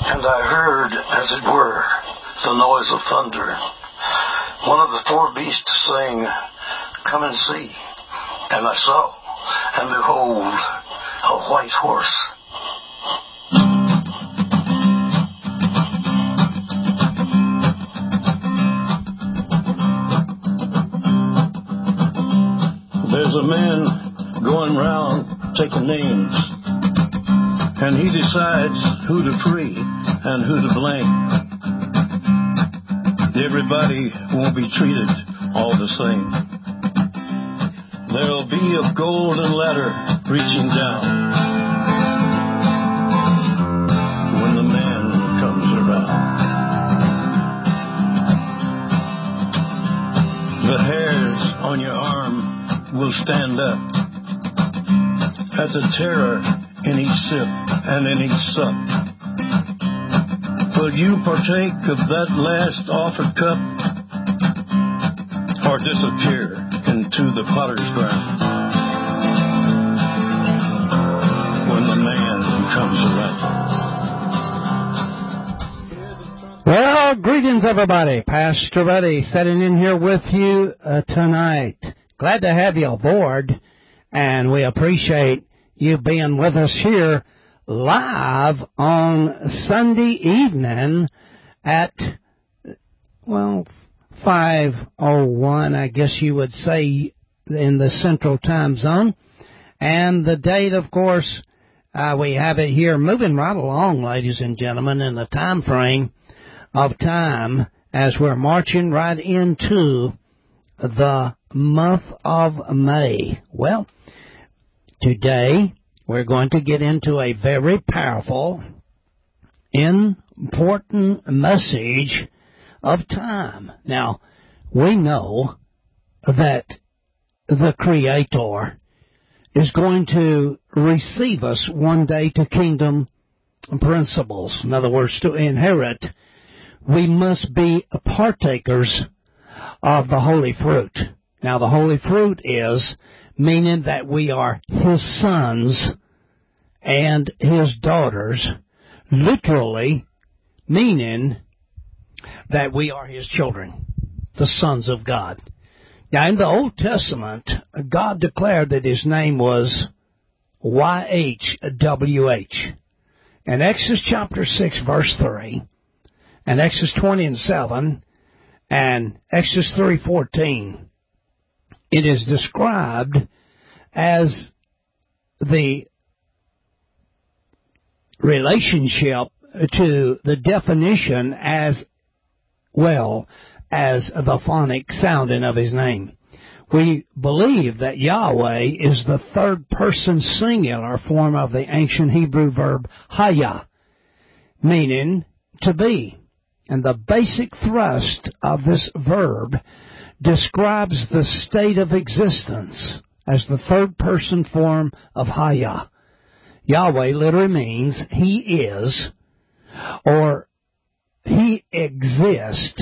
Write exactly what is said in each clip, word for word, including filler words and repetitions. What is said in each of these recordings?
And I heard, as it were, the noise of thunder. One of the four beasts saying, Come and see. And I saw, and behold, a white horse. There's a man going round taking names, and he decides who to free and who to blame. Everybody won't be treated all the same. There'll be a golden ladder reaching down when the man comes around. The hairs on your arm will stand up at the terror in each sip and in each sup. Will you partake of that last offered cup, or disappear into the potter's ground when the man comes around? Well, greetings everybody. Pastor Buddy sitting in here with you uh, tonight. Glad to have you aboard, and we appreciate you being with us here live on Sunday evening at, well, five oh one, I guess you would say, in the Central Time Zone. And the date, of course, uh, we have it here moving right along, ladies and gentlemen, in the time frame of time as we're marching right into the month of May. Well, today we're going to get into a very powerful, important message of time. Now, we know that the Creator is going to receive us one day to kingdom principles. In other words, to inherit, we must be partakers of the holy fruit. Now, the holy fruit is meaning that we are His sons and His daughters, literally meaning that we are His children, the sons of God. Now, in the Old Testament, God declared that His name was Y H W H. In Exodus chapter six, verse three, and Exodus twenty and seven, and Exodus three fourteen, it is described as the relationship to the definition as well as the phonic sounding of His name. We believe that Yahweh is the third person singular form of the ancient Hebrew verb haya, meaning to be. And the basic thrust of this verb describes the state of existence as the third person form of haya. Yahweh literally means He is, or He exists,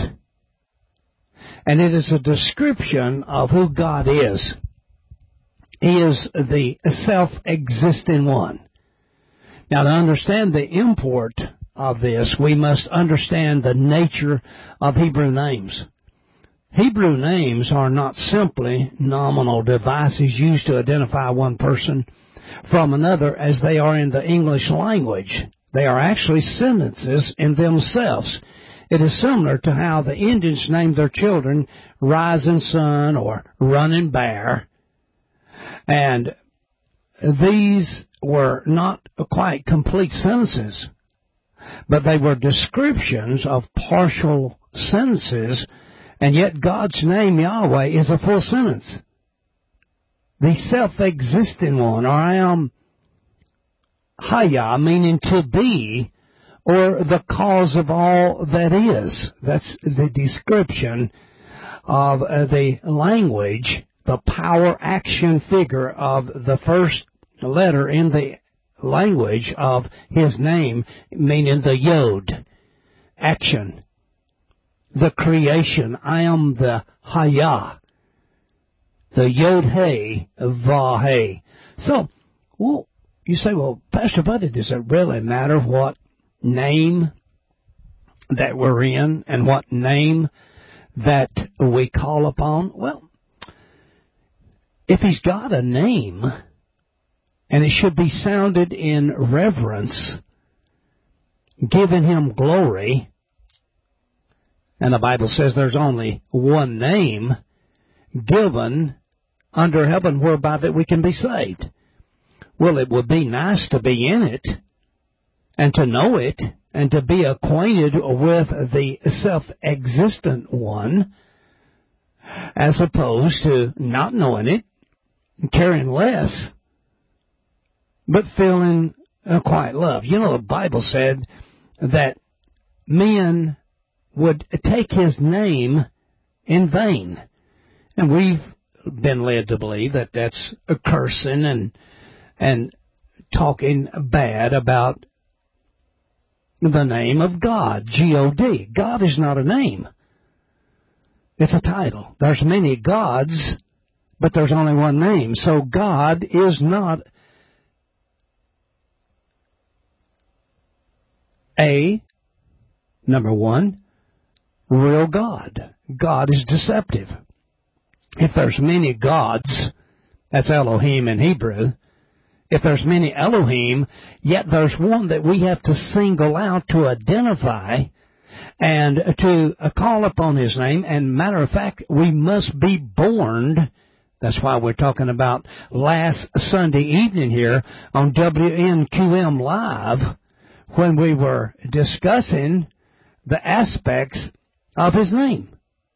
and it is a description of who God is. He is the self-existing one. Now, to understand the import of this, we must understand the nature of Hebrew names. Hebrew names are not simply nominal devices used to identify one person from another as they are in the English language. They are actually sentences in themselves. It is similar to how the Indians named their children Rising Sun or Running Bear. And these were not quite complete sentences, but they were descriptions of partial sentences, and yet God's name, Yahweh, is a full sentence. The self-existing one, or I am Haya, meaning to be, or the cause of all that is. That's the description of uh, the language, the power action figure of the first letter in the language of His name, meaning the Yod, action, the creation. I am the Haya, the Yod He Vah He. So, well, you say, well, Pastor Buddy, does it really matter what name that we're in and what name that we call upon? Well, if He's got a name, and it should be sounded in reverence, giving Him glory, and the Bible says there's only one name given under heaven whereby that we can be saved. Well, it would be nice to be in it and to know it and to be acquainted with the self-existent one, as opposed to not knowing it, caring less, but feeling uh, quite love. You know, the Bible said that men would take His name in vain. And we've been led to believe that that's a cursing and and talking bad about the name of God, G O D. God is not a name. It's a title. There's many gods, but there's only one name. So God is not a, number one, real God. God is deceptive. If there's many gods, that's Elohim in Hebrew. If there's many Elohim, yet there's one that we have to single out to identify and to call upon His name. And matter of fact, we must be born. That's why we're talking about last Sunday evening here on W N Q M Live, when we were discussing the aspects of His name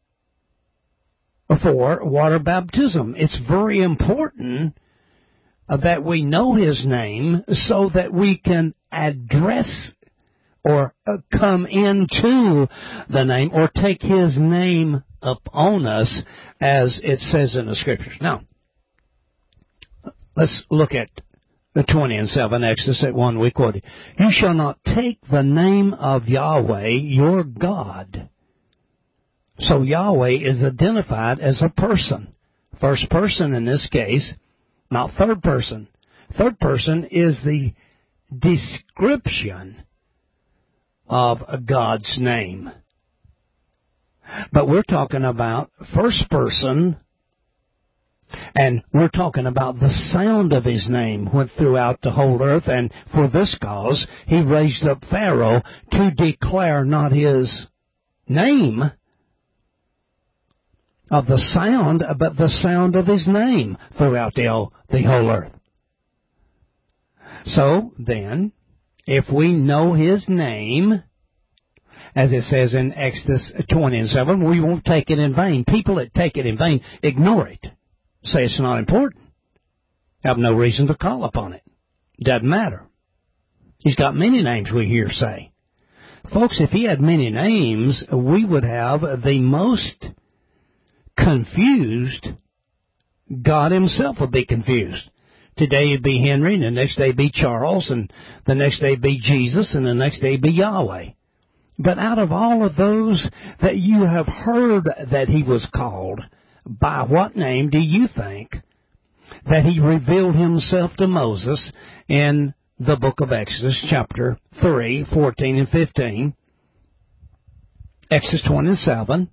for water baptism. It's very important that we know His name so that we can address or come into the name or take His name upon us, as it says in the Scriptures. Now, let's look at the twenty and seven, Exodus, that one we quoted. You shall not take the name of Yahweh your God. So Yahweh is identified as a person. First person in this case, not third person. Third person is the description of God's name. But we're talking about first person, and we're talking about the sound of His name went throughout the whole earth, and for this cause He raised up Pharaoh to declare not His name of the sound, but the sound of His name throughout the whole, the whole earth. So then, if we know His name, as it says in Exodus twenty and seven, we won't take it in vain. People that take it in vain ignore it, say it's not important, have no reason to call upon it. Doesn't matter. He's got many names, we hear say. Folks, if He had many names, we would have the most confused. God Himself would be confused. Today it'd be Henry, and the next day it'd be Charles, and the next day it'd be Jesus, and the next day it'd be Yahweh. But out of all of those that you have heard that He was called, by what name do you think that He revealed Himself to Moses in the book of Exodus, chapter three, fourteen and fifteen, Exodus twenty-seven,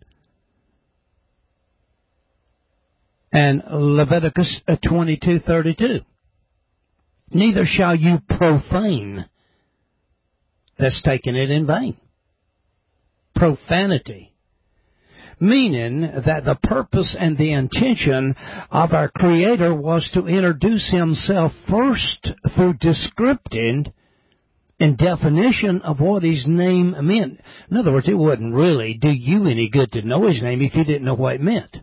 and Leviticus twenty-two thirty-two? Neither shall you profane. That's taking it in vain. Profanity. Meaning that the purpose and the intention of our Creator was to introduce Himself first through descripting and definition of what His name meant. In other words, it wouldn't really do you any good to know His name if you didn't know what it meant.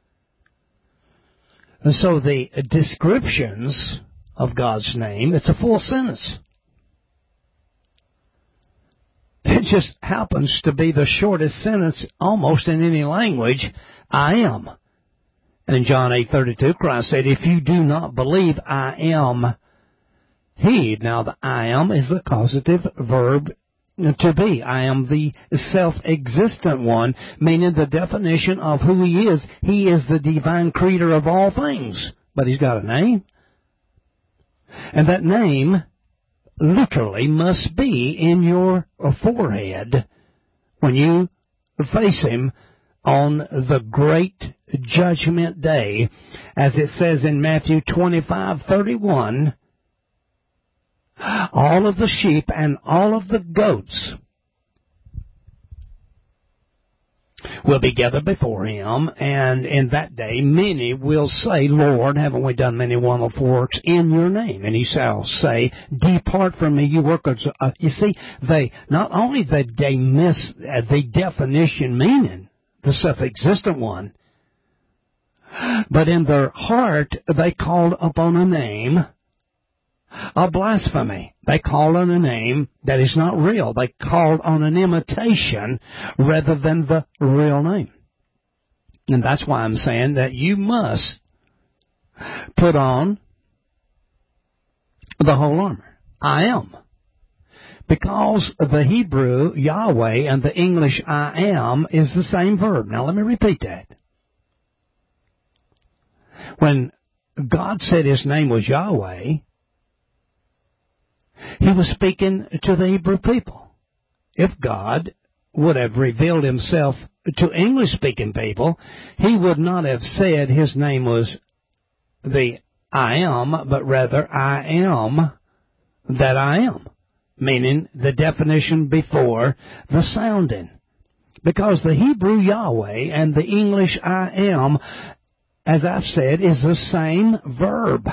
And so the descriptions of God's name, it's a full sentence. It just happens to be the shortest sentence almost in any language, I am. And in John eight thirty-two, Christ said, if you do not believe I am He. Now the I am is the causative verb to be. I am the self-existent one, meaning the definition of who He is. He is the divine creator of all things. But He's got a name. And that name literally must be in your forehead when you face Him on the great judgment day, as it says in Matthew twenty-five thirty-one, all of the sheep and all of the goats will be gathered before Him, and in that day many will say, Lord, haven't we done many wonderful works in your name? And He shall say, depart from me, you workers. Uh, you see, they not only did they miss uh, the definition meaning, the self-existent one, but in their heart they called upon a name of blasphemy. They called on a name that is not real. They called on an imitation rather than the real name. And that's why I'm saying that you must put on the whole armor. I am. Because the Hebrew Yahweh and the English I am is the same verb. Now let me repeat that. When God said His name was Yahweh, He was speaking to the Hebrew people. If God would have revealed Himself to English-speaking people, He would not have said His name was the I am, but rather I am that I am, meaning the definition before the sounding. Because the Hebrew Yahweh and the English I am, as I've said, is the same verb.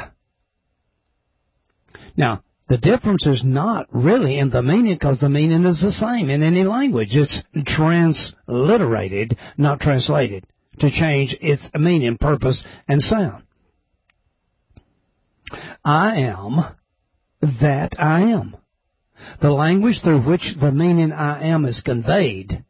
Now, the difference is not really in the meaning, because the meaning is the same in any language. It's transliterated, not translated, to change its meaning, purpose, and sound. I am that I am. The language through which the meaning I am is conveyed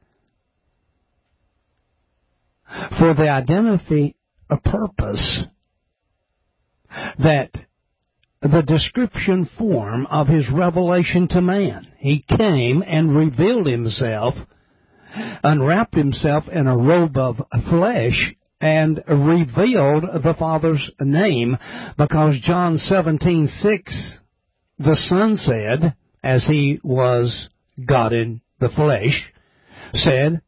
for the identity of purpose that the description form of His revelation to man. He came and revealed Himself, unwrapped Himself in a robe of flesh, and revealed the Father's name, because John seventeen six, the Son said, as He was God in the flesh, said,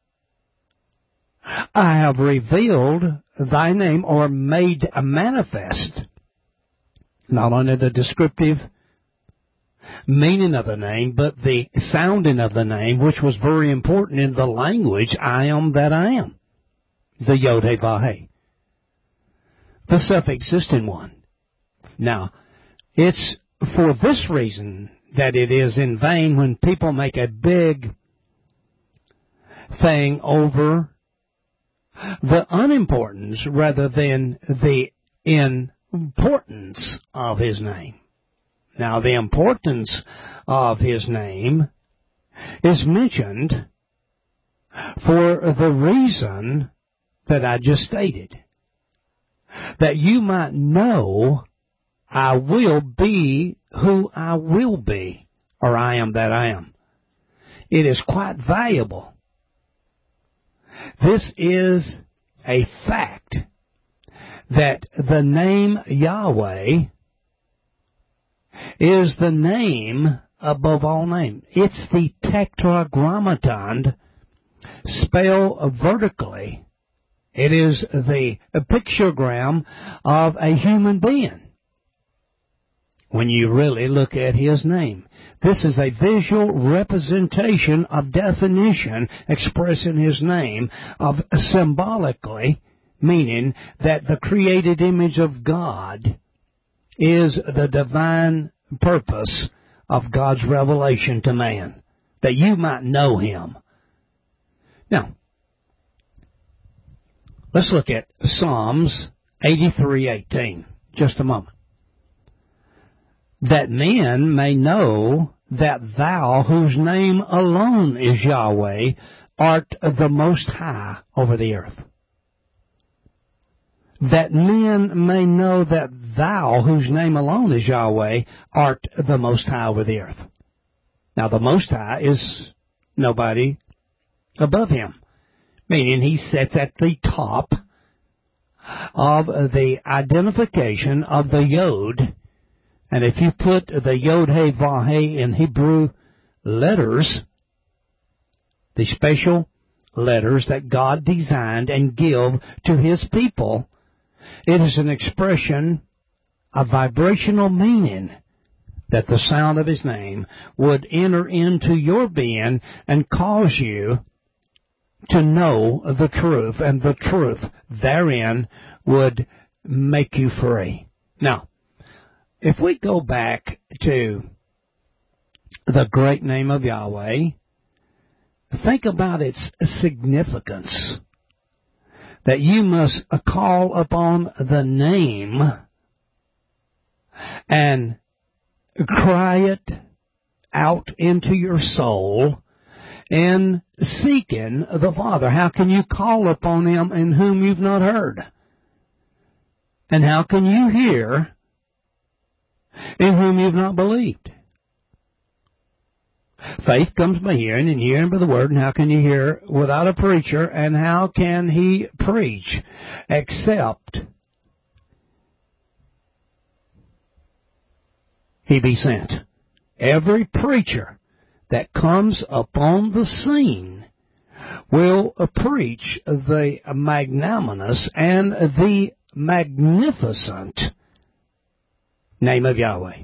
I have revealed thy name, or made manifest, not only the descriptive meaning of the name, but the sounding of the name, which was very important in the language, I am that I am. The Yod-Heh-Vah-Heh. The self-existent one. Now, it's for this reason that it is in vain when people make a big thing over the unimportance rather than the importance of His name. Now, the importance of His name is mentioned for the reason that I just stated. That you might know I will be who I will be, or I am that I am. It is quite valuable. This is a fact that the name Yahweh is the name above all names. It's the tetragrammaton spelled vertically. It is the pictogram of a human being when you really look at His name. This is a visual representation of definition expressing His name, of symbolically, meaning that the created image of God is the divine purpose of God's revelation to man, that you might know Him. Now, let's look at Psalms eighty-three eighteen. Just a moment. That men may know that thou, whose name alone is Yahweh, art the Most High over the earth. That men may know that thou, whose name alone is Yahweh, art the Most High over the earth. Now, the Most High is nobody above Him, meaning He sits at the top of the identification of the Yod And if you put the Yod-Heh, Vah-Heh in Hebrew letters, the special letters that God designed and give to His people, it is an expression, a vibrational meaning that the sound of His name would enter into your being and cause you to know the truth, and the truth therein would make you free. Now, if we go back to the great name of Yahweh, think about its significance. That you must call upon the name and cry it out into your soul in seeking the Father. How can you call upon Him in whom you've not heard? And how can you hear in whom you've not believed? Faith comes by hearing, and hearing by the Word. And how can you hear without a preacher? And how can he preach except he be sent? Every preacher that comes upon the scene will preach the magnanimous and the magnificent name of Yahweh.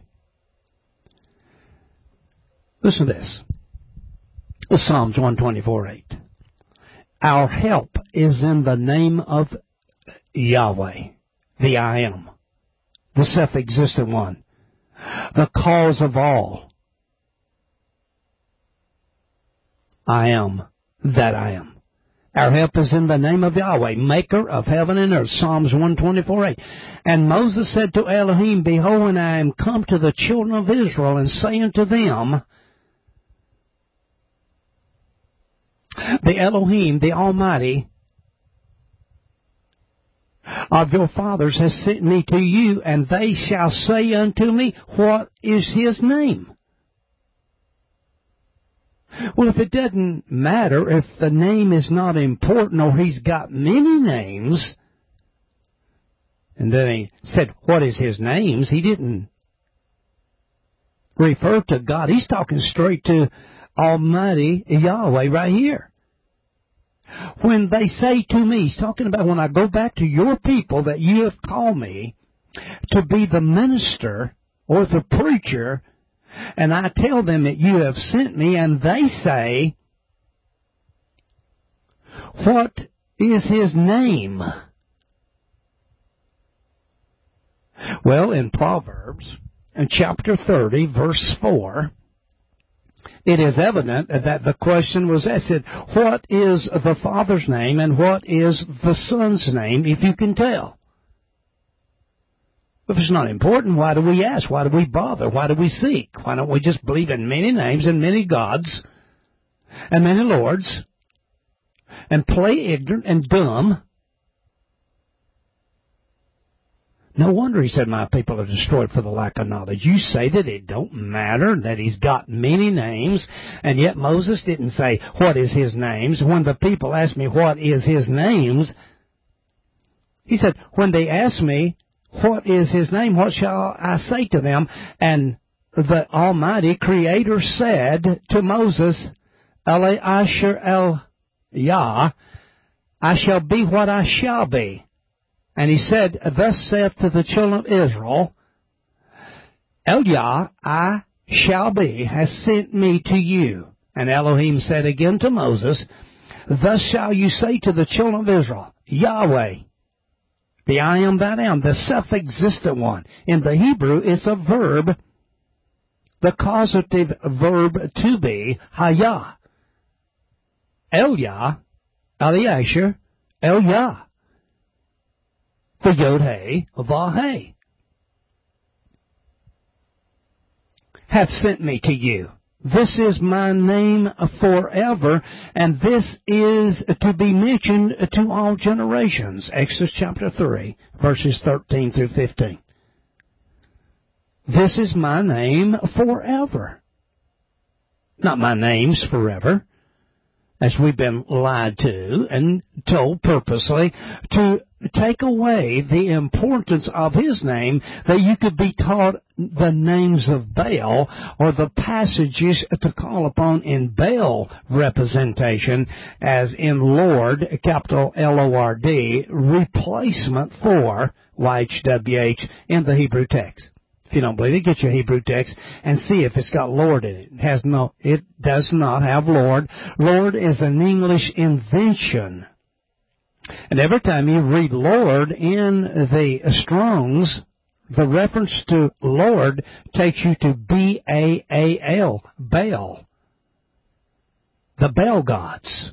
Listen to this. Psalms one twenty-four eight. Our help is in the name of Yahweh, the I Am, the self-existent one, the cause of all. I am that I am. Our help is in the name of Yahweh, maker of heaven and earth. Psalms one twenty-four eight. And Moses said to Elohim, Behold, when I am come to the children of Israel, and say unto them, the Elohim, the Almighty, of your fathers has sent me to you, and they shall say unto me, What is His name? Well, if it doesn't matter, if the name is not important, or He's got many names, and then He said, What is His names? He didn't refer to God. He's talking straight to Almighty Yahweh right here. When they say to me, He's talking about when I go back to your people that you have called me to be the minister or the preacher, and I tell them that you have sent me, and they say, What is His name? Well, in Proverbs, in chapter thirty, verse four, it is evident that the question was asked, what is the Father's name and what is the Son's name, if you can tell? If it's not important, why do we ask? Why do we bother? Why do we seek? Why don't we just believe in many names and many gods and many lords and play ignorant and dumb? No wonder He said, My people are destroyed for the lack of knowledge. You say that it don't matter, that He's got many names, and yet Moses didn't say, What is His names? When the people asked me, What is His names? He said, When they ask me, What is His name? What shall I say to them? And the Almighty Creator said to Moses, Ele Asher El Yah, I shall be what I shall be. And He said, Thus saith to the children of Israel, El Yah, I shall be, has sent me to you. And Elohim said again to Moses, Thus shall you say to the children of Israel, Yahweh, the I am that I am, the self-existent one. In the Hebrew, it's a verb, the causative verb to be, Hayah. El Yah, Eliasher, El Yah. The Yod-Heh, Vah-Heh, hath sent me to you. This is my name forever, and this is to be mentioned to all generations. Exodus chapter three, verses thirteen through fifteen. This is my name forever. Not my name's forever. as we've been lied to and told purposely, to take away the importance of His name, that you could be taught the names of Baal or the passages to call upon in Baal representation as in Lord, capital L O R D, replacement for Y H W H in the Hebrew text. If you don't believe it, get your Hebrew text and see if it's got Lord in it. It has no, it does not have Lord. Lord is an English invention. And every time you read Lord in the Strong's, the reference to Lord takes you to B A A L, Baal, the Baal gods.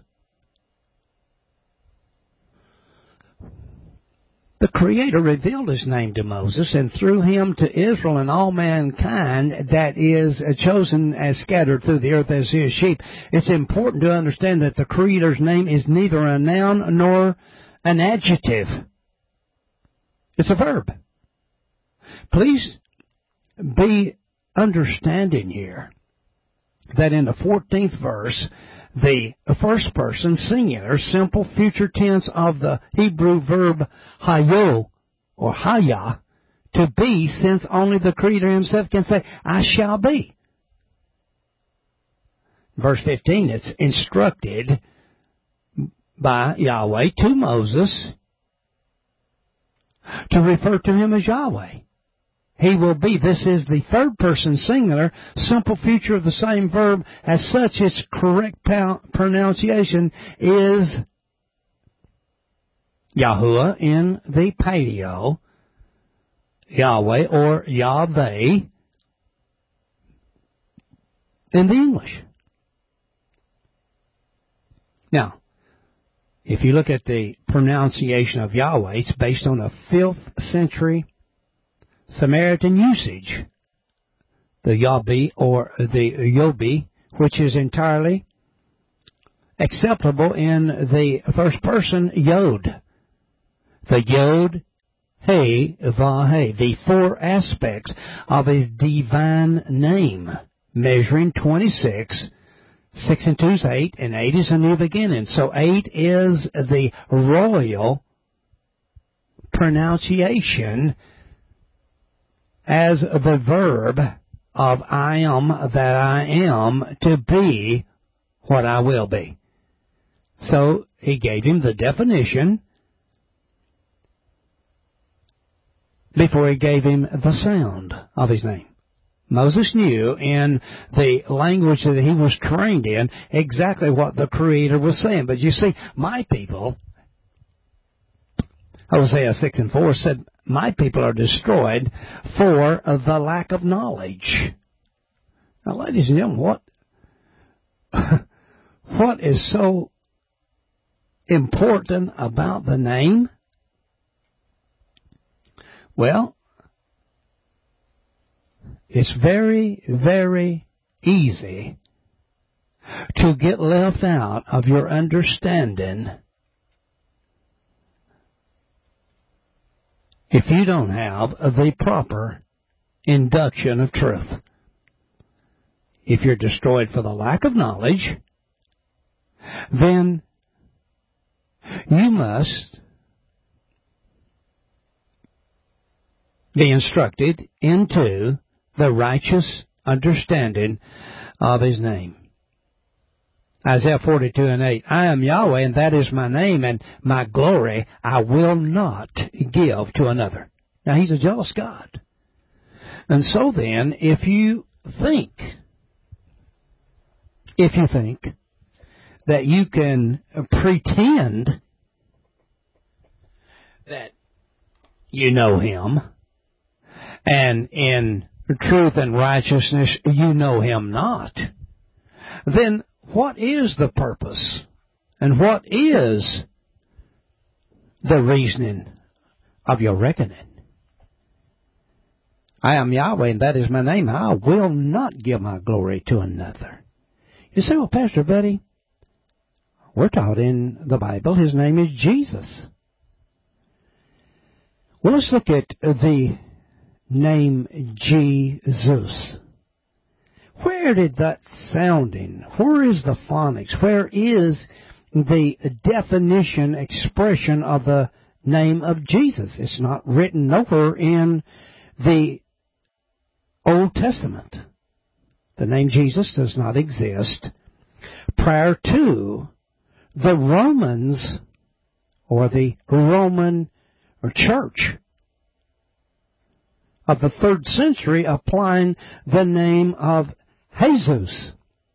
The Creator revealed His name to Moses, and through him to Israel and all mankind that is chosen as scattered through the earth as His sheep. It's important to understand that the Creator's name is neither a noun nor an adjective. It's a verb. Please be understanding here that in the fourteenth verse, the first person singular simple future tense of the Hebrew verb hayo or haya, to be, since only the Creator Himself can say, I shall be. Verse fifteen, it's instructed by Yahweh to Moses to refer to Him as Yahweh. He will be. This is the third person singular, simple future of the same verb. As such, its correct pronunciation is Yahuwah in the Paleo, Yahweh or Yahweh in the English. Now, if you look at the pronunciation of Yahweh, it's based on a fifth century Samaritan usage, the Yahweh or the Yobi, which is entirely acceptable in the first person Yod. The Yod, He, Vah, He, the four aspects of His divine name, measuring twenty-six. Six and two is eight, and eight is a new beginning. So eight is the royal pronunciation as the verb of I am that I am, to be what I will be. So He gave him the definition before He gave him the sound of His name. Moses knew in the language that he was trained in exactly what the Creator was saying. But you see, my people, Hosea six and four said, my people are destroyed for the lack of knowledge. Now, ladies and gentlemen, what, what is so important about the name? Well, it's very, very easy to get left out of your understanding if you don't have the proper induction of truth. If you're destroyed for the lack of knowledge, then you must be instructed into the righteous understanding of His name. Isaiah forty-two and eight, I am Yahweh, and that is my name, and my glory I will not give to another. Now, He's a jealous God. And so then, if you think, if you think that you can pretend that you know Him, and in truth and righteousness you know Him not, then what is the purpose? And what is the reasoning of your reckoning? I am Yahweh, and that is my name. I will not give my glory to another. You say, well, Pastor Buddy, we're taught in the Bible His name is Jesus. Well, let's look at the name Jesus. Where did that sounding, where is the phonics, where is the definition, expression of the name of Jesus? It's not written nowhere in the Old Testament. The name Jesus does not exist prior to the Romans or the Roman or church of the third century applying the name of Jesus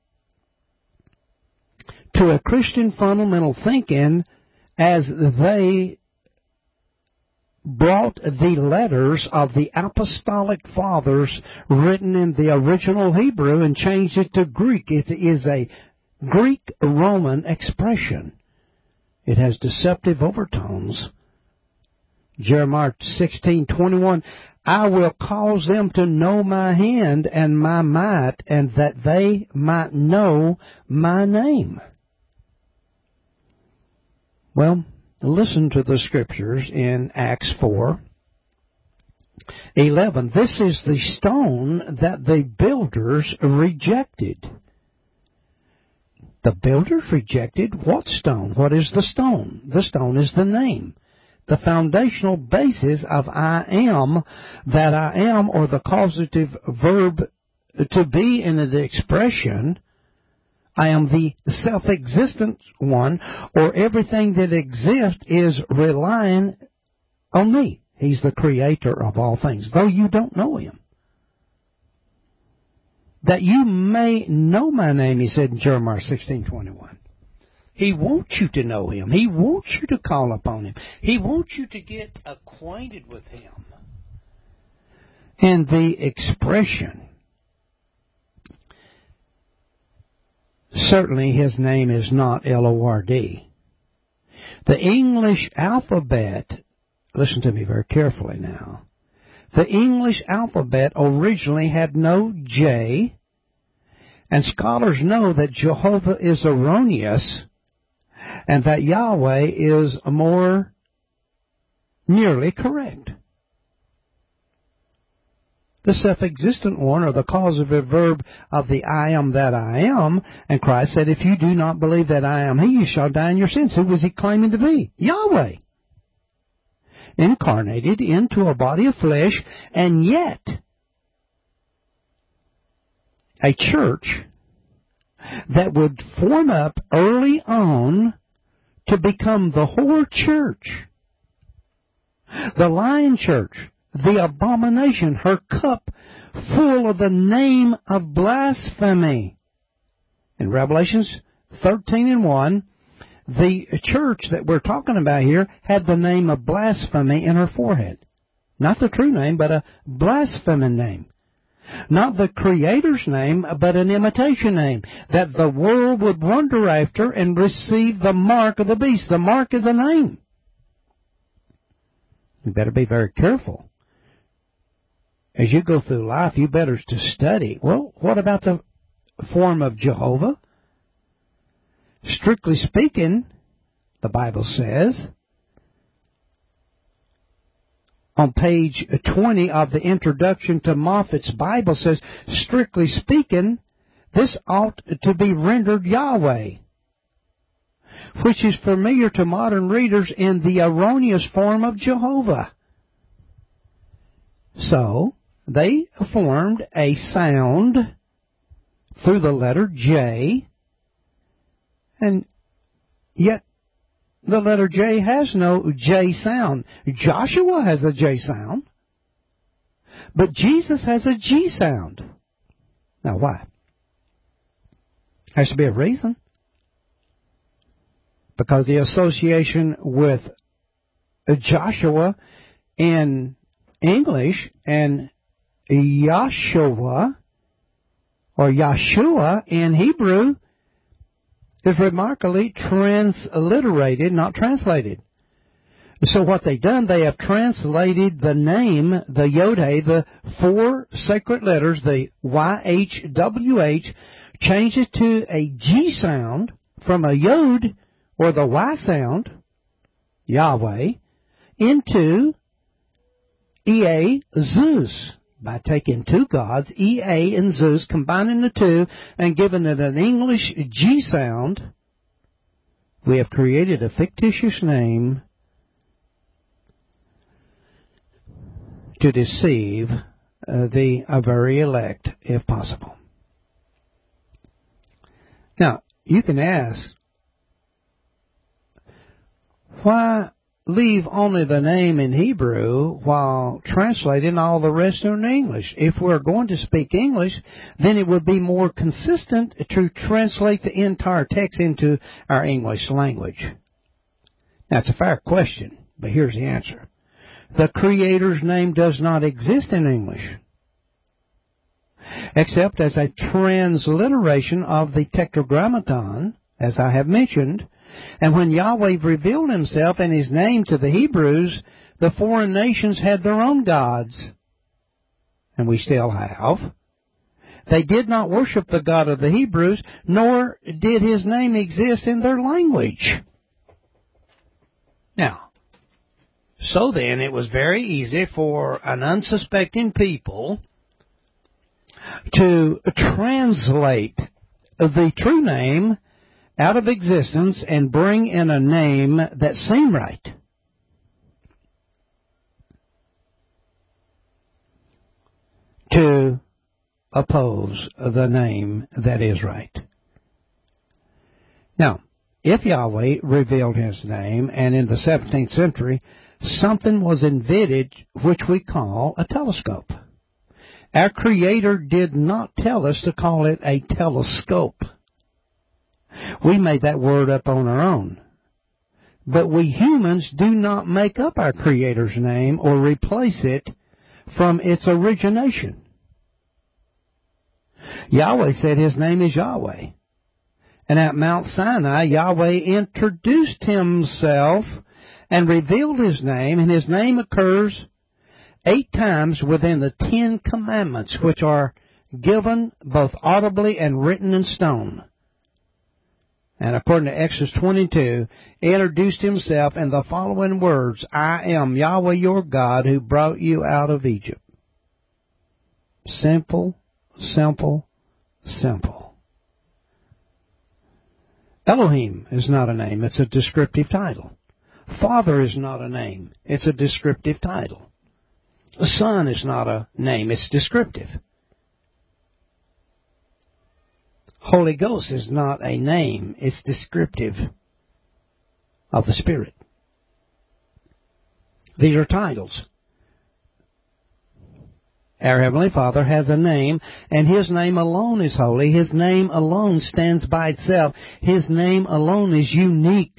to a Christian fundamental thinking as they brought the letters of the apostolic fathers written in the original Hebrew and changed it to Greek. It is a Greek-Roman expression. It has deceptive overtones. Jeremiah sixteen twenty-one, I will cause them to know my hand and my might, and that they might know my name. Well, listen to the scriptures in Acts four eleven. This is the stone that the builders rejected. The builders rejected what stone? What is the stone? The stone is the name. The foundational basis of I am, that I am, or the causative verb to be in the expression, I am the self-existent one, or everything that exists is relying on me. He's the creator of all things, though you don't know him. That you may know my name, he said in Jeremiah sixteen twenty-one. He wants you to know him. He wants you to call upon him. He wants you to get acquainted with him. And the expression, certainly his name is not L O R D. The English alphabet, listen to me very carefully now. The English alphabet originally had no J, and scholars know that Jehovah is erroneous, and that Yahweh is more nearly correct. The self-existent one, or the causative verb of the I am that I am, and Christ said, if you do not believe that I am he, you shall die in your sins. Who was he claiming to be? Yahweh. Incarnated into a body of flesh, and yet a church that would form up early on to become the whore church, the lying church, the abomination, her cup full of the name of blasphemy. In Revelations thirteen and one, the church that we're talking about here had the name of blasphemy in her forehead. Not the true name, but a blaspheming name. Not the Creator's name, but an imitation name, that the world would wonder after and receive the mark of the beast. The mark is the name. You better be very careful. As you go through life, you better to study. Well, what about the form of Jehovah? Strictly speaking, the Bible says, on page twenty of the introduction to Moffat's Bible says, strictly speaking, this ought to be rendered Yahweh, which is familiar to modern readers in the erroneous form of Jehovah. So, they formed a sound through the letter J, and yet the letter J has no J sound. Joshua has a J sound, but Jesus has a G sound. Now why? Has to be a reason. Because the association with Joshua in English and Yahshua or Yahshua in Hebrew is remarkably transliterated, not translated. So what they've done, they have translated the name, the Yod-Heh, the four sacred letters, the Y H W H, changed it to a G sound from a Yod, or the Y sound, Yahweh, into E A Zeus, by taking two gods, Ea and Zeus, combining the two and giving it an English G sound, we have created a fictitious name to deceive uh, the uh, very elect, if possible. Now, you can ask, why leave only the name in Hebrew while translating all the rest in English? If we're going to speak English, then it would be more consistent to translate the entire text into our English language. That's a fair question, but here's the answer. The Creator's name does not exist in English, except as a transliteration of the Tetragrammaton, as I have mentioned. And when Yahweh revealed Himself and His name to the Hebrews, the foreign nations had their own gods. And we still have. They did not worship the God of the Hebrews, nor did His name exist in their language. Now, so then it was very easy for an unsuspecting people to translate the true name out of existence and bring in a name that seemed right. To oppose the name that is right. Now, if Yahweh revealed His name, and in the seventeenth century, something was invented which we call a telescope. Our Creator did not tell us to call it a telescope. We made that word up on our own. But we humans do not make up our Creator's name or replace it from its origination. Yahweh said His name is Yahweh. And at Mount Sinai, Yahweh introduced Himself and revealed His name, and His name occurs eight times within the Ten Commandments, which are given both audibly and written in stone. And according to Exodus twenty-two, He introduced Himself in the following words, I am Yahweh your God who brought you out of Egypt. Simple, simple, simple. Elohim is not a name, it's a descriptive title. Father is not a name, it's a descriptive title. The Son is not a name, it's descriptive. Holy Ghost is not a name, it's descriptive of the Spirit. These are titles. Our Heavenly Father has a name, and His name alone is holy. His name alone stands by itself. His name alone is unique.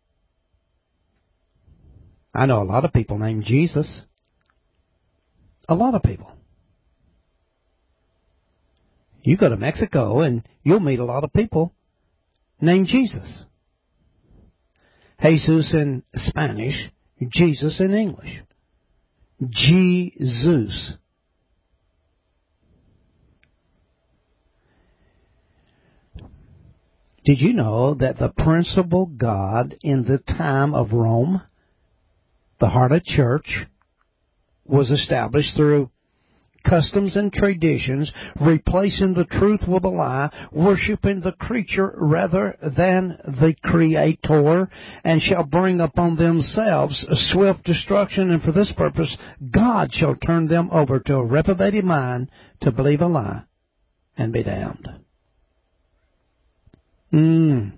I know a lot of people named Jesus. A lot of people. You go to Mexico and you'll meet a lot of people named Jesus. Jesus in Spanish, Jesus in English. Jesus. Did you know that the principal God in the time of Rome, the heart of church, was established through customs and traditions, replacing the truth with a lie, worshiping the creature rather than the Creator, and shall bring upon themselves a swift destruction, and for this purpose God shall turn them over to a reprobated mind to believe a lie and be damned. Mm.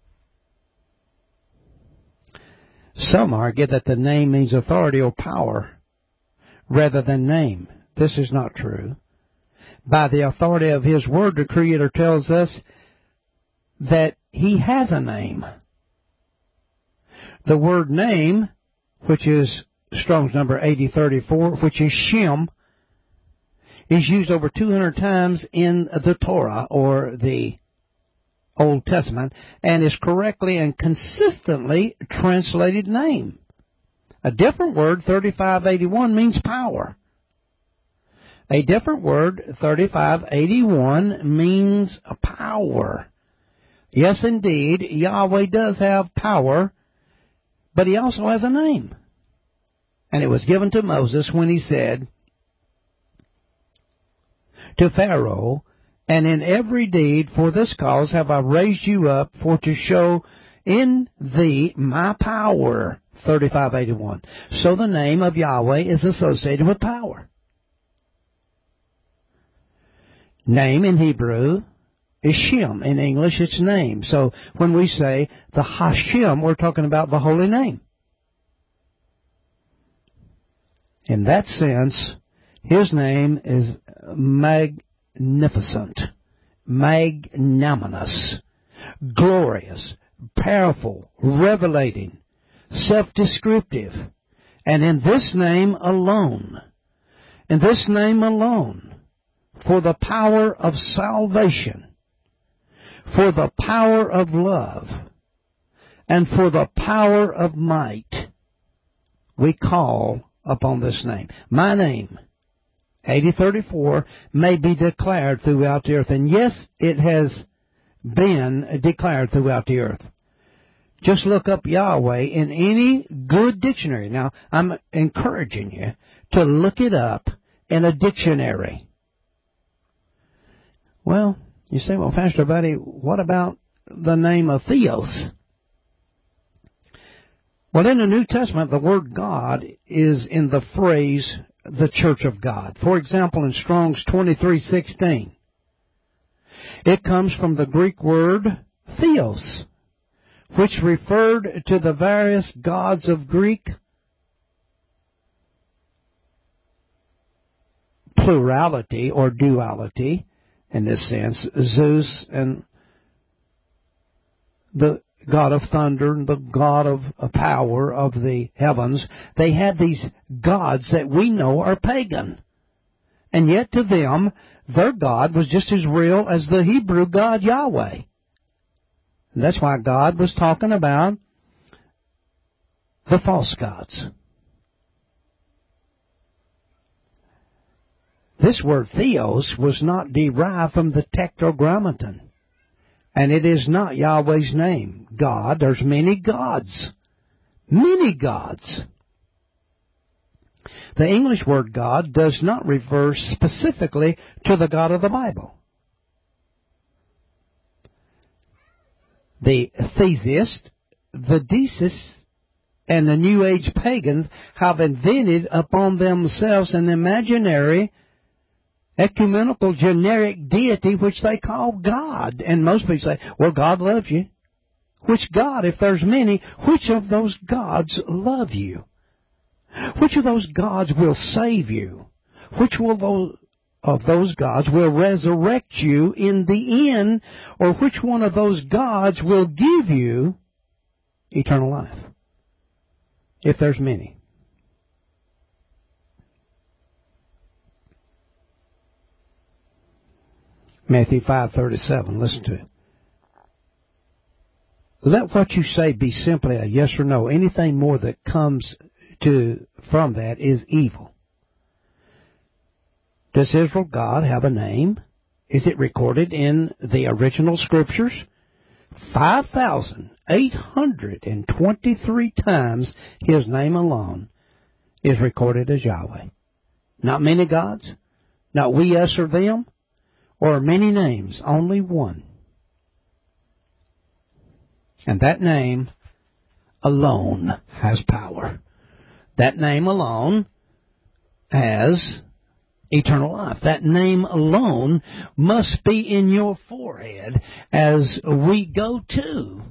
Some argue that the name means authority or power rather than name. This is not true. By the authority of His Word, the Creator tells us that He has a name. The word name, which is Strong's number eighty thirty-four, which is Shem, is used over two hundred times in the Torah, or the Old Testament, and is correctly and consistently translated name. A different word, thirty-five eighty-one, means power. A different word, thirty-five eighty-one, means power. Yes, indeed, Yahweh does have power, but He also has a name. And it was given to Moses when he said, to Pharaoh, and in every deed for this cause have I raised you up, for to show in thee my power. thirty-five eighty-one. So the name of Yahweh is associated with power. Name in Hebrew is Shem. In English, it's name. So when we say the Hashem, we're talking about the holy name. In that sense, His name is magnificent, magnanimous, glorious, powerful, revelating, self-descriptive. And in this name alone, in this name alone, for the power of salvation, for the power of love, and for the power of might, we call upon this name. My name, eighty thirty-four, may be declared throughout the earth. And yes, it has been declared throughout the earth. Just look up Yahweh in any good dictionary. Now, I'm encouraging you to look it up in a dictionary. Well, you say, well, Pastor Buddy, what about the name of Theos? Well, in the New Testament, the word God is in the phrase, the church of God. For example, in Strong's twenty-three sixteen, it comes from the Greek word Theos, which referred to the various gods of Greek plurality or duality, in this sense, Zeus and the God of thunder and the God of power of the heavens. They had these gods that we know are pagan. And yet to them, their God was just as real as the Hebrew God Yahweh. And that's why God was talking about the false gods. This word Theos was not derived from the Tetragrammaton. And it is not Yahweh's name. God, there's many gods. Many gods. The English word God does not refer specifically to the God of the Bible. The theist, the deists, and the New Age pagans have invented upon themselves an imaginary ecumenical generic deity which they call God. And most people say, well, God loves you. Which God, if there's many, which of those gods love you? Which of those gods will save you? Which will those of those gods will resurrect you in the end? Or which one of those gods will give you eternal life? If there's many. Matthew five thirty-seven, listen to it. Let what you say be simply a yes or no. Anything more that comes to from that is evil. Does Israel God have a name? Is it recorded in the original scriptures? five thousand eight hundred twenty-three times His name alone is recorded as Yahweh. Not many gods, not we, us, or them, or many names, only one. And that name alone has power. That name alone has eternal life. That name alone must be in your forehead as we go to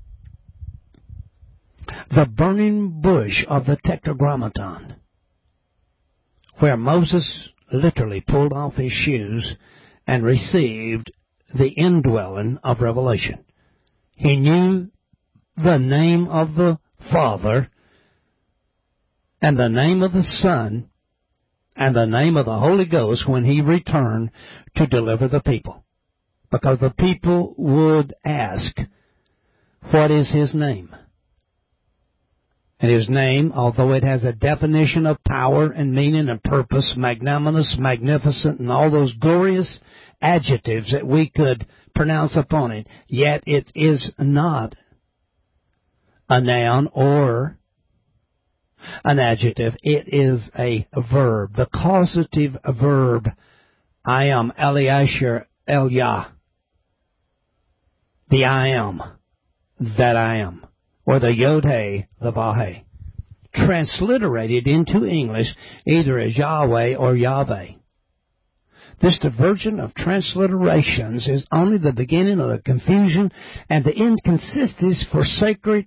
the burning bush of the Tetragrammaton, where Moses literally pulled off his shoes and received the indwelling of revelation. He knew the name of the Father and the name of the Son and the name of the Holy Ghost when He returned to deliver the people. Because the people would ask, what is His name? And His name, although it has a definition of power and meaning and purpose, magnanimous, magnificent, and all those glorious adjectives that we could pronounce upon it, yet it is not a noun or an adjective. It is a verb, the causative verb I am Eliashar Elyah. The I am that I am. Or the Yod-He, the Vah-He. Transliterated into English either as Yahweh or Yahweh. This diversion of transliterations is only the beginning of the confusion and the inconsistencies for sacred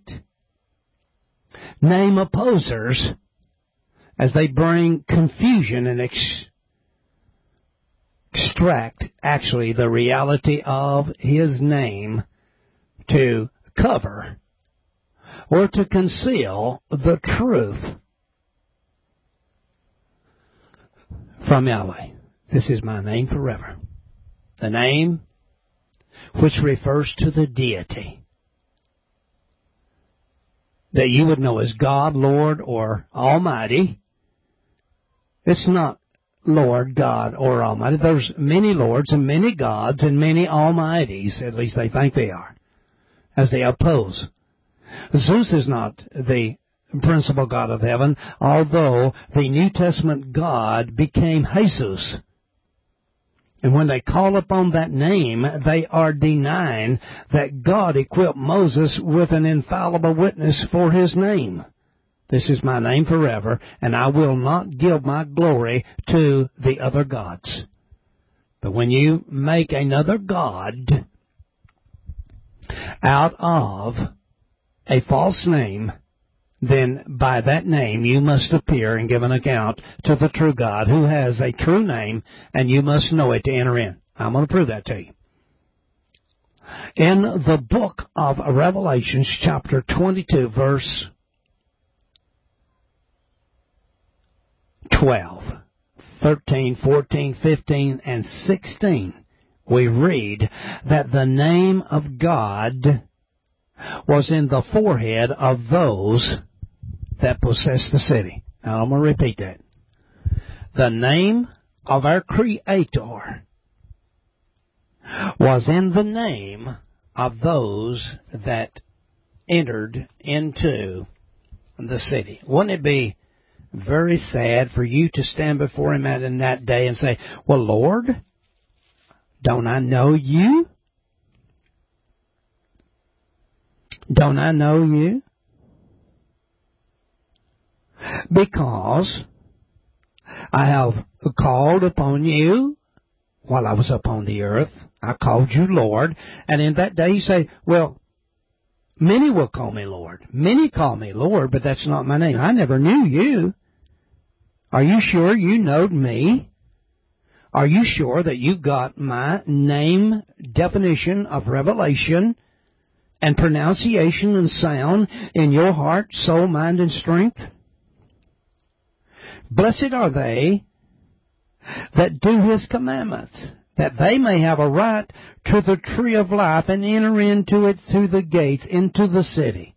name opposers as they bring confusion and ex- extract actually the reality of His name to cover or to conceal the truth from Yahweh. This is my name forever. The name which refers to the deity. That you would know as God, Lord, or Almighty. It's not Lord, God, or Almighty. There's many Lords and many gods and many Almighties. At least they think they are. As they oppose. Zeus is not the principal God of heaven, although the New Testament God became Jesus. And when they call upon that name, they are denying that God equipped Moses with an infallible witness for His name. This is my name forever, and I will not give my glory to the other gods. But when you make another god out of a false name, then by that name you must appear and give an account to the true God who has a true name, and you must know it to enter in. I'm going to prove that to you. In the book of Revelations, chapter twenty-two, verse twelve, thirteen, fourteen, fifteen, and sixteen, we read that the name of God was in the forehead of those that possess the city. Now I'm going to repeat that. The name of our Creator was in the name of those that entered into the city. Wouldn't it be very sad for you to stand before Him in that day and say, well, Lord, don't I know you? Don't I know you? Because I have called upon you while I was upon the earth. I called you Lord. And in that day you say, well, many will call me Lord. Many call me Lord, but that's not my name. I never knew you. Are you sure you knowed me? Are you sure that you got my name definition of revelation and pronunciation and sound in your heart, soul, mind, and strength? Blessed are they that do His commandments, that they may have a right to the tree of life and enter into it through the gates, into the city.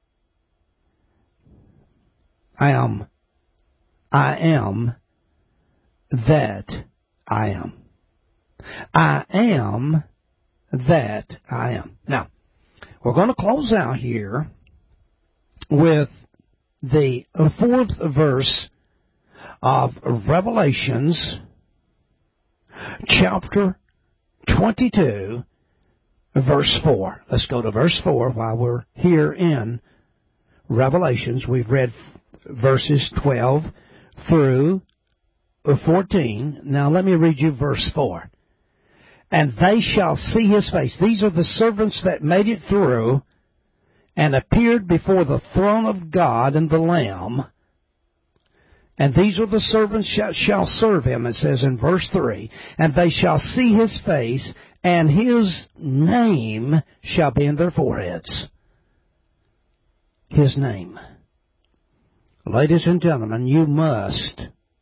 I am, I am that I am. I am that I am. Now, we're going to close out here with the fourth verse of Revelations chapter twenty-two, verse four. Let's go to verse four while we're here in Revelations. We've read verses twelve through fourteen. Now let me read you verse four. And they shall see His face. These are the servants that made it through and appeared before the throne of God and the Lamb. And these are the servants shall, shall serve Him, it says in verse three. And they shall see His face, and His name shall be in their foreheads. His name. Ladies and gentlemen, you must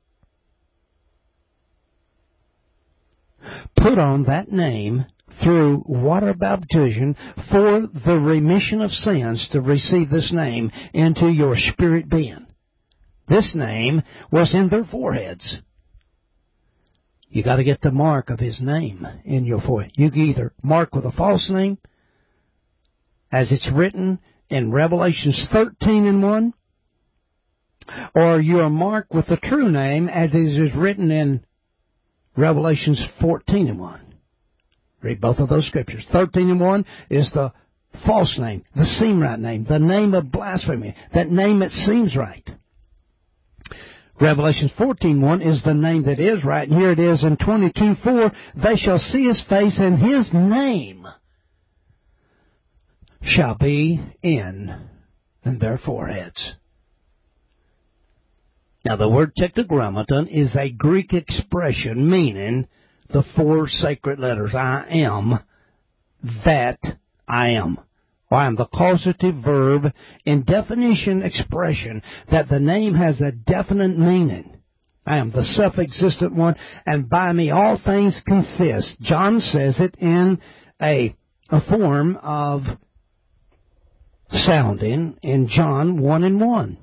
put on that name through water baptism for the remission of sins to receive this name into your spirit being. This name was in their foreheads. You got to get the mark of His name in your forehead. You can either mark with a false name, as it's written in Revelations thirteen and one, or you are marked with the true name, as it is written in Revelations fourteen and one. Read both of those scriptures. thirteen and one is the false name, the seem right name, the name of blasphemy, that name that seems right. Revelation fourteen one is the name that is right, and here it is in twenty-two four, they shall see His face, and His name shall be in their foreheads. Now, the word tetragrammaton is a Greek expression meaning the four sacred letters. I am that I am. Or I am the causative verb in definition expression that the name has a definite meaning. I am the self-existent one, and by me all things consist. John says it in a, a form of sounding in John one and one.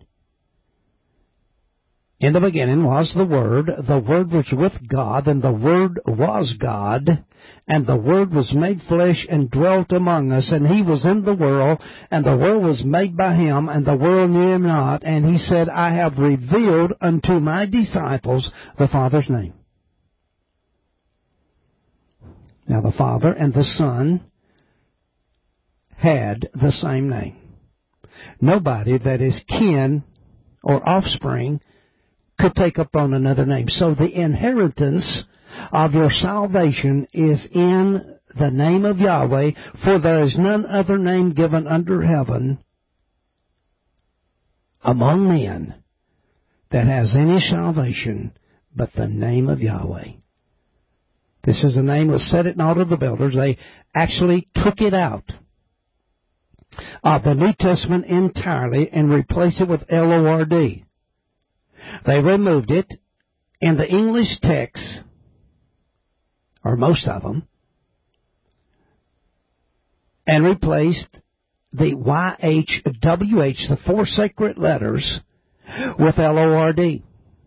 In the beginning was the Word, the Word was with God, and the Word was God, and the Word was made flesh and dwelt among us, and He was in the world, and the world was made by Him, and the world knew Him not, and He said, I have revealed unto my disciples the Father's name. Now the Father and the Son had the same name. Nobody that is kin or offspring could take up on another name. So the inheritance of your salvation is in the name of Yahweh, for there is none other name given under heaven among men that has any salvation but the name of Yahweh. This is the name that set it not of the builders. They actually took it out of the New Testament entirely and replaced it with L O R D. They removed it in the English text, or most of them, and replaced the Y H W H, the four sacred letters, with L O R D.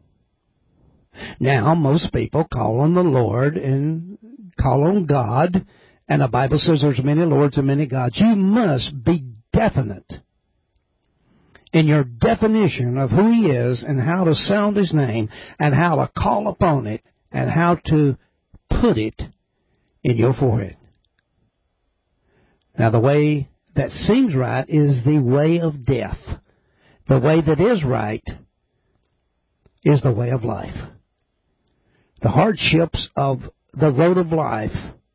Now, most people call on the Lord and call on God, and the Bible says there's many lords and many gods. You must be definite in your definition of who He is and how to sound His name and how to call upon it and how to put it in your forehead. Now, the way that seems right is the way of death. The way that is right is the way of life. The hardships of the road of life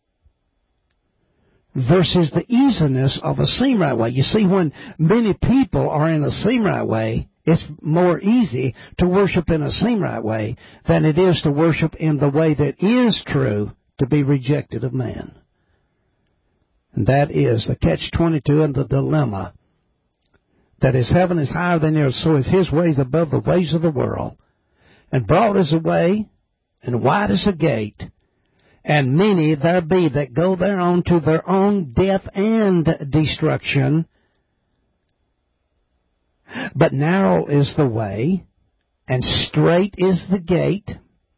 versus the easiness of a seem right way. You see, when many people are in a seem right way, it's more easy to worship in a seem right way than it is to worship in the way that is true to be rejected of man. And that is the catch twenty-two and the dilemma. That His heaven is higher than yours, so is His ways above the ways of the world. And broad is the way, and wide is the gate, and many there be that go thereon to their own death and destruction. But narrow is the way, and strait is the gate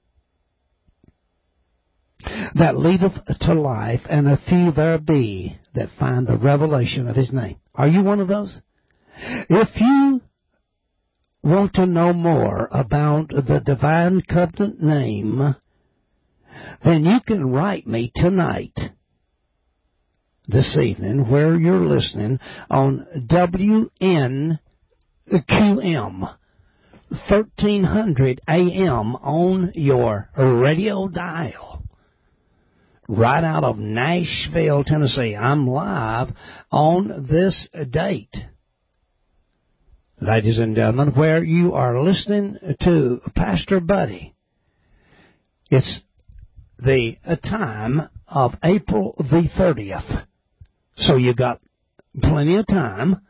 that leadeth to life, and a few there be that find the revelation of His name. Are you one of those? If you want to know more about the Divine Covenant name, then you can write me tonight, this evening, where you're listening, on W N Q M, thirteen hundred A M on your radio dial, right out of Nashville, Tennessee. I'm live on this date, ladies and gentlemen, where you are listening to Pastor Buddy. It's the time of April the thirtieth. So you got plenty of time.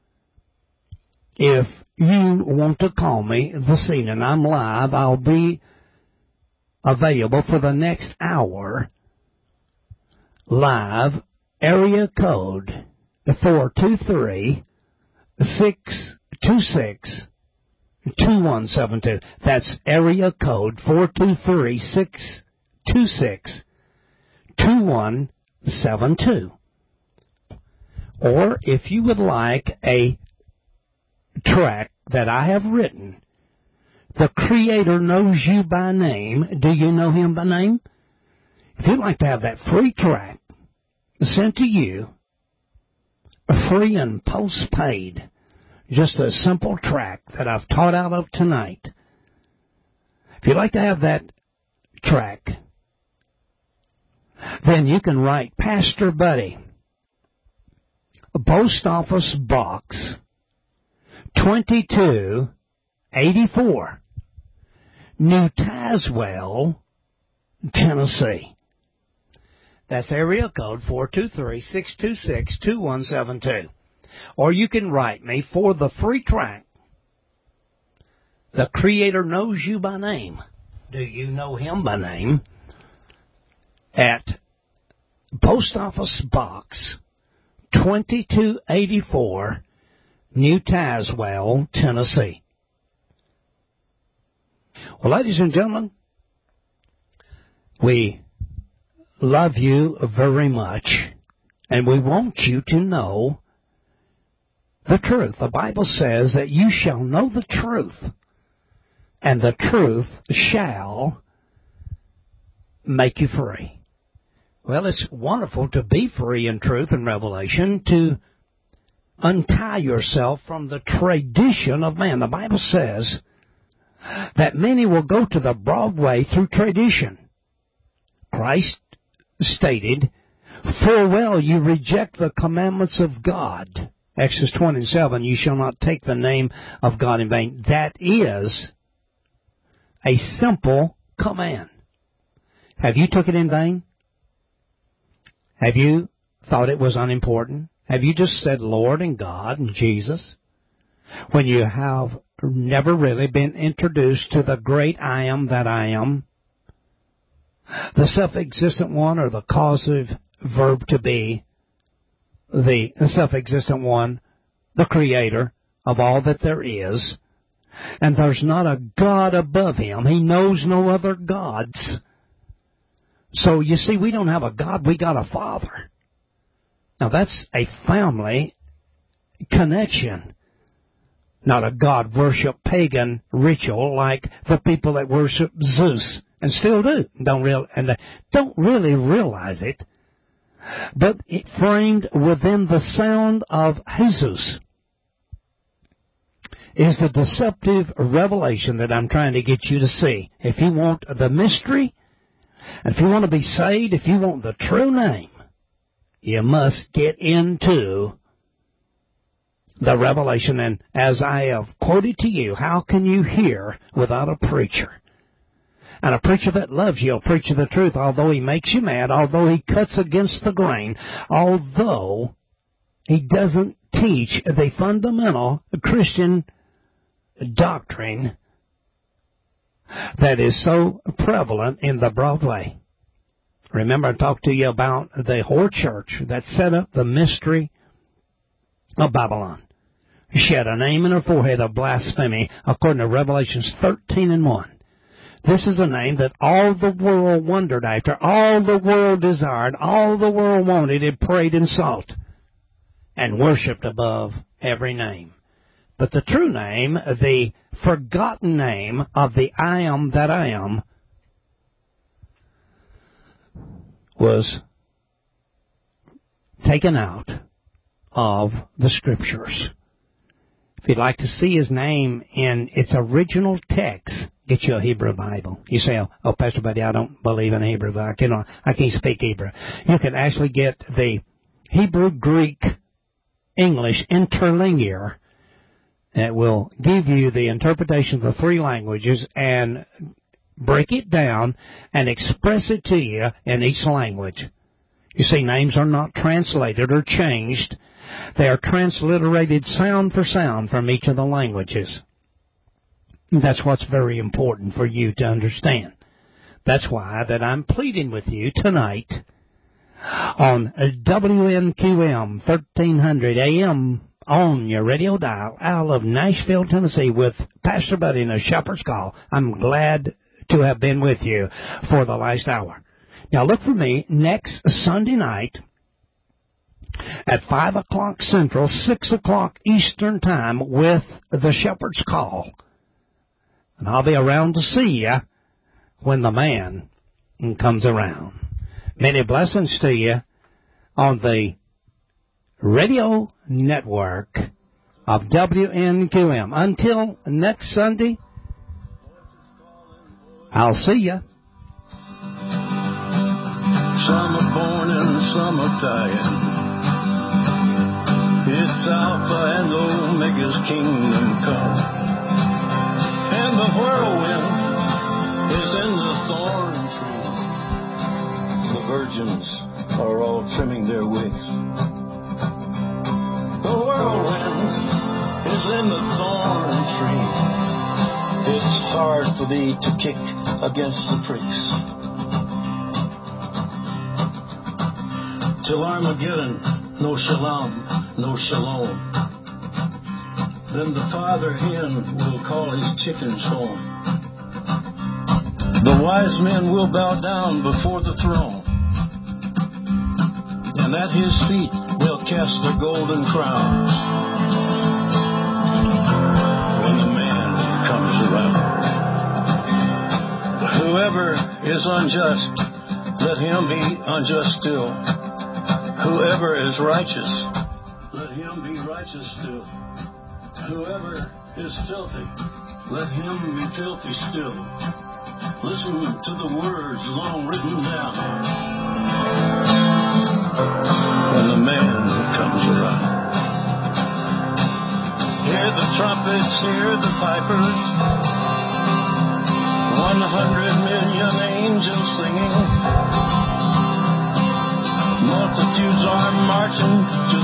If you want to call me this evening, I'm live. I'll be available for the next hour. Live, area code four two three, six two six, two one seven two. That's area code four two three, six two six, two one seven two. Or if you would like a track that I have written The Creator knows you by name. Do you know Him by name? If you'd like to have that free tract sent to you, free and postpaid, just a simple tract that I've taught out of tonight. If you'd like to have that tract, then you can write Pastor Buddy, Post Office Box twenty-two eighty-four, New Tazewell, Tennessee. That's area code four two three, six two six, two one seven two. Or you can write me for the free tract, The Creator Knows You by Name. Do you know Him by name? At Post Office Box twenty-two eighty-four, New Tazewell, Tennessee. Well, ladies and gentlemen, we love you very much, and we want you to know the truth. The Bible says that you shall know the truth, and the truth shall make you free. Well, it's wonderful to be free in truth and revelation, to untie yourself from the tradition of man. The Bible says that many will go to the broad way through tradition. Christ stated, "For well you reject the commandments of God." Exodus twenty-seven, "You shall not take the name of God in vain." That is a simple command. Have you took it in vain? Have you thought it was unimportant? Have you just said Lord and God and Jesus, when you have never really been introduced to the great I am that I am, the self-existent one, or the causative verb to be, the self-existent one, the Creator of all that there is, and there's not a God above Him. He knows no other gods. So, you see, we don't have a God, we got a Father. Now, that's a family connection, not a God worship pagan ritual like the people that worship Zeus, and still do, don't real, and they don't really realize it, but it framed within the sound of Jesus is the deceptive revelation that I'm trying to get you to see. If you want the mystery, and if you want to be saved, if you want the true name, you must get into the revelation. And as I have quoted to you, how can you hear without a preacher? And a preacher that loves you, a preacher the truth, although he makes you mad, although he cuts against the grain, although he doesn't teach the fundamental Christian doctrine that is so prevalent in the broad way. Remember, I talked to you about the whore church that set up the mystery of Babylon. She had a name in her forehead of blasphemy, according to Revelations thirteen and one. This is a name that all the world wondered after, all the world desired, all the world wanted, and prayed and sought, and worshipped above every name. But the true name, the forgotten name of the I am that I am, was taken out of the Scriptures. If you'd like to see His name in its original text, get you a Hebrew Bible. You say, oh, oh Pastor Buddy, I don't believe in Hebrew. I cannot, I can't speak Hebrew. You can actually get the Hebrew, Greek, English interlinear that will give you the interpretation of the three languages and break it down and express it to you in each language. You see, names are not translated or changed. They are transliterated sound for sound from each of the languages. That's what's very important for you to understand. That's why that I'm pleading with you tonight on W N Q M thirteen hundred A M on your radio dial out of Nashville, Tennessee, with Pastor Buddy in a Shepherd's Call. I'm glad to have been with you for the last hour. Now look for me next Sunday night at five o'clock Central, six o'clock Eastern Time with the Shepherd's Call. And I'll be around to see you when the man comes around. Many blessings to you on the radio network of W N Q M. Until next Sunday, I'll see you. Some are born and some are dying. It's Alpha and Omega's kingdom come. And the whirlwind is in the thorn tree. The virgins are all trimming their wigs. The whirlwind is in the thorn tree. It's hard for thee to kick against the pricks. Till Armageddon, no shalom, no shalom. Then the father hen will call his chickens home. The wise men will bow down before the throne, and at his feet they'll cast their golden crowns. When the man comes around, whoever is unjust, let him be unjust still. Whoever is righteous, let him be righteous still. Whoever is filthy, let him be filthy still. Listen to the words long written down when the man comes around. Hear the trumpets, hear the pipers, one hundred million angels singing. Multitudes are marching to